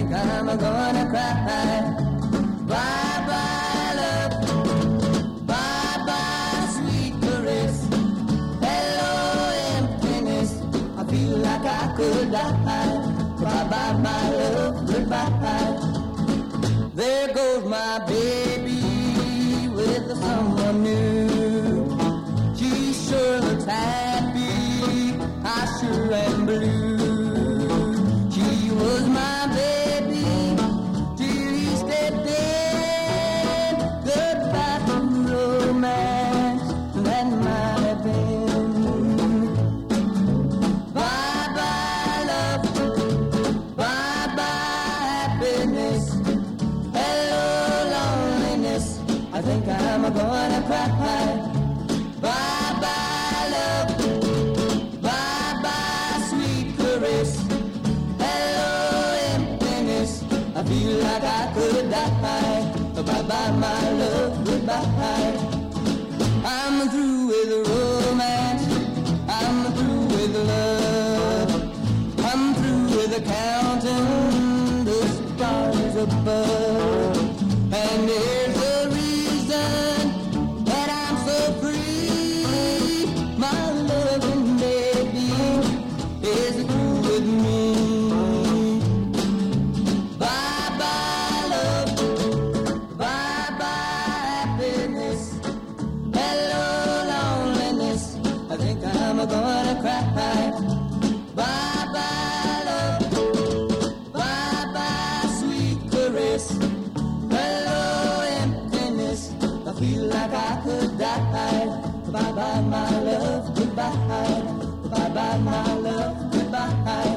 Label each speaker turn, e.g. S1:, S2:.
S1: think I'm gonna cry. Bye-bye, love. Bye-bye, sweet caress. Hello, emptiness. I feel like I could die. Bye-bye, my love, goodbye. There goes my baby with someone new. She sure looks happy, I sure am blue. She was my baby till he stepped in. Goodbye to romance that might have been. Bye-bye, love. Bye-bye, happiness. Hello, loneliness. I think I'm gonna cry. Bye-bye, love. Bye-bye, sweet caress. Hello, emptiness. I feel like I could die. Bye-bye, my love, goodbye. I'm through with romance. I'm through with love. I'm through with counting the stars above. And there's a reason that I'm so free. My loving baby is through with me. Bye-bye, love. Bye-bye, happiness. Hello, loneliness. I think I'm gonna cry. Bye-bye, love. Bye-bye, sweet caress. Hello, emptiness. I feel like I could die. Bye-bye, my love, goodbye. Bye-bye, my love, goodbye.